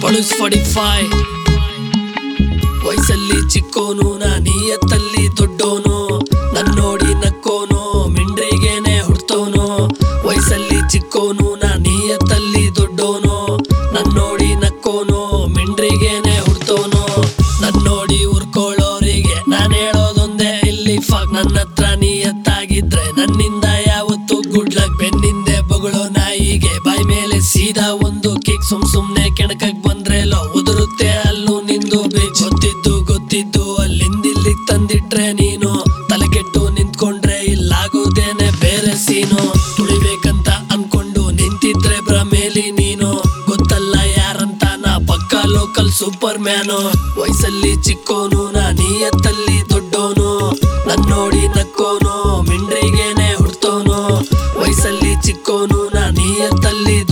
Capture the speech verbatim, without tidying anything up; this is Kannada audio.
ಪೊಲೀಸ್ ಫಾರ್ಟಿ ಫೈವ್ ವಯಸ್ಸಲ್ಲಿ ಚಿಕ್ಕೋನು ನಾ ನಿಯತ್ತಲ್ಲಿ ದೊಡ್ಡೋನು ನನ್ನೋಡಿ ನಕ್ಕೋನು ಮಿಂಡ್ರಿಗೇನೆ ಹುಡ್ತೋನು ವಯಸ್ಸಲ್ಲಿ ಚಿಕ್ಕೋನು ನಾ ನಿಯತ್ತಲ್ಲಿ ದೊಡ್ಡೋನು ನನ್ನೋಡಿ ನಕ್ಕೋನು ಮಿಂಡ್ರಿಗೇನೆ ಹುಡ್ತೋನು ನನ್ನೋಡಿ ಉರ್ಕೊಳ್ಳೋರಿಗೆ ನಾನ್ ಹೇಳೋದೊಂದೇ ಇಲ್ಲಿ ಫಾಕ್ ನನ್ನ ಹತ್ರ ನಿಯತ್ತಾಗಿದ್ರೆ ನನ್ನಿಂದ ಯಾವತ್ತು ಗುಡ್ ಲಕ್ ಬೆನ್ನಿಂದೆ ಬೊಗಳೋ ನಾಯಿಗೆ ಬಾಯ್ ಮೇಲೆ ಸೀದಾ ಒಂದು ಕಿಕ್ ಸುಮ್ ಸುಮ್ನೆ ಕೆಣಕಕ್ ಬಂದ್ರೆ ಲೋ ಉದುರುತ್ತೆ ಅಲ್ಲೂ ನಿಂದು ಬೇಕ್ ಗೊತ್ತಿದ್ದು ಗೊತ್ತಿದ್ದು ಅಲ್ಲಿಂದಿಲ್ಲಿ ತಂದಿಟ್ರೆ ನೀನು ತಲೆ ಕೆಟ್ಟು ನಿಂತ್ಕೊಂಡ್ರೆ ಇಲ್ಲಾಗೋದೇನೆ ಬೇರೆ ಸೀನು ತುಳಿಬೇಕಂತ ಅನ್ಕೊಂಡು ನಿಂತಿದ್ರೆ ಭ್ರಮೇಲಿ ನೀನು ಗೊತ್ತಲ್ಲ ಯಾರಂತ ನಾ ಪಕ್ಕಾ ಲೋಕಲ್ ಸೂಪರ್ ಮ್ಯಾನು ವಯಸ್ಸಲ್ಲಿ ಚಿಕ್ಕೋನು ನಾ ನಿಯತ್ತಲ್ಲಿ ದೊಡ್ಡೋನು ನನ್ನೋಡಿ ನಕ್ಕೋನು ಮಿಂಡ್ರಿಗೇನೆ ಹುಡ್ತೋನು ವಯಸ್ಸಲ್ಲಿ ಚಿಕ್ಕೋನು ನಾ ನಿಯತ್ತಲ್ಲಿ